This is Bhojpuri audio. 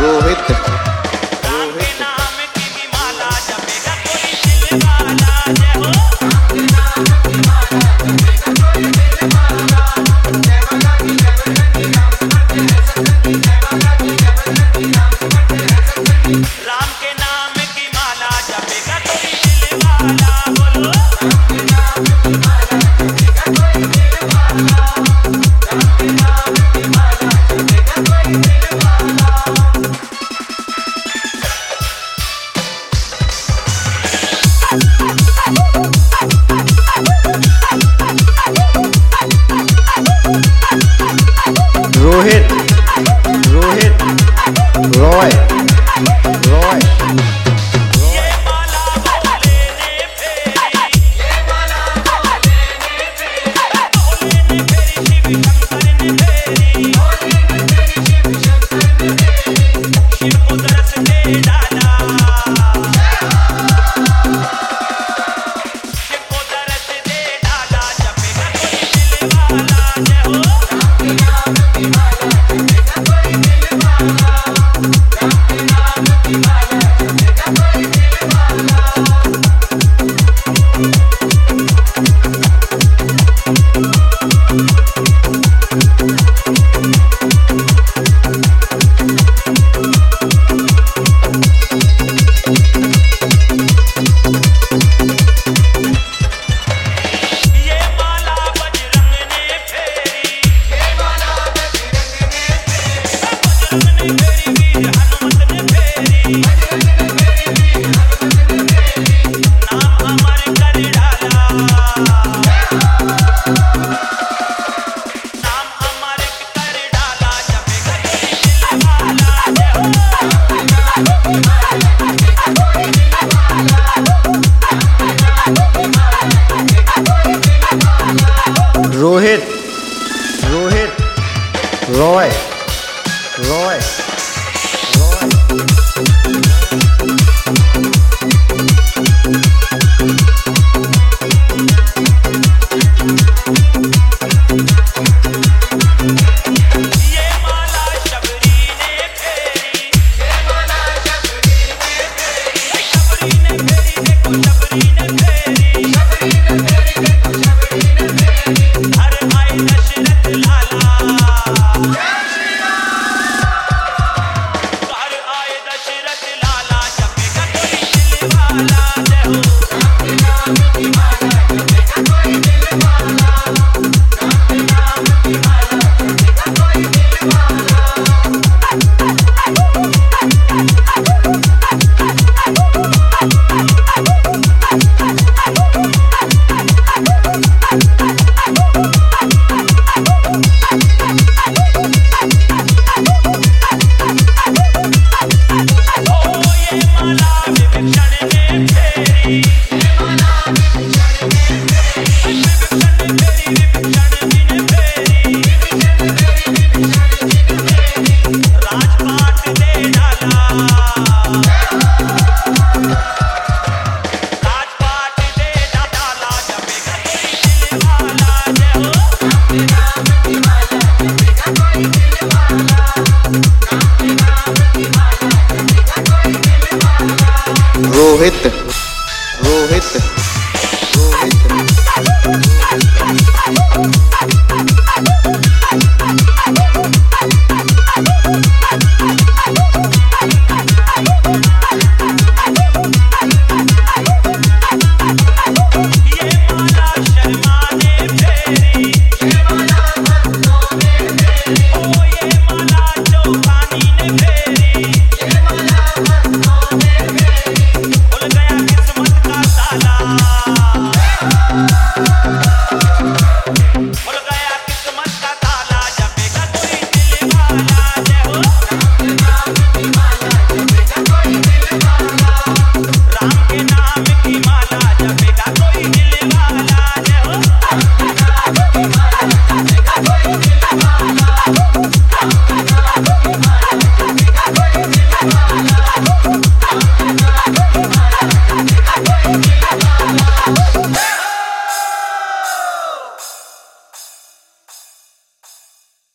रोहित रोहित रोहित रॉय रॉय ये माला भोले ने फेरी ये माला भोले ने फेरी भोले ने फेरी शिव शंकर ने फेरी भोले ने फेरी शिव शंकर ने फेरी शिव को दरस दे डाला शिव को दरस दे डाला जपेगा कोई दिल वाला जय हो राम के नाम की माला जपेगा कोई दिल वाला राम के नाम की माला जपेगा कोई दिल वाला ये माला बजरंग ने फेरी ये माला बजरंग ने फेरी बजरंग ने फेरी वीर हनुमत ने फेरी बजरंग ने फेरी वीर हनुमत ने फेरी नाम अमर कर डाला नाम अमर कर डाला जपेगा कोई दिल वाला जय हो राम के नाम की माला जपेगा कोई दिल वाला रोहित रोहित रॉय रॉय रॉय ये माला शबरी ने फेरी ये माला शबरी ने फेरी शबरी ने फेरी देखो शबरी ने फेरी शबरी ने फेरी देखो शबरी ने फेरी हर आए दशरथ लाला हर आए दशरथ लाला जपेगा कोई दिल वाला जय हो राम के नाम की माला जपेगा कोई दिल वाला राम के नाम की माला जपेगा कोई दिल वाला ओ ये माला विभीषण ने फेरी ये माला विभीषण ने फेरी विभीषण ने फेरी विभीषण जी ने फेरी विभीषण ने फेरी विभीषण जी ने फेरी राजपाट दे डाला राजपाट दे डाला जपेगा कोई दिल वाला जय हो राम के नाम की माला जपेगा कोई दिल वाला राम के नाम की माला जपेगा कोई दिल वाला रोहित रोहित रोहित ये माला शर्मा ने फेरी ये माला भक्तों ने फेरी ओ ये माला चौहानी ने फेरी ये माला भक्तों ने फेरी खुल गया किस्मत का ताला खुल गया किस्मत का ताला जपेगा कोई दिल वाला जय हो राम के नाम की माला जपेगा कोई दिल वाला राम के नाम की माला जपेगा कोई दिल वाला जय हो राम के नाम की माला जपेगा कोई दिल वाला राम के नाम की माला जपेगा कोई दिल वाला राम के नाम की माला जपेगा कोई दिल वाला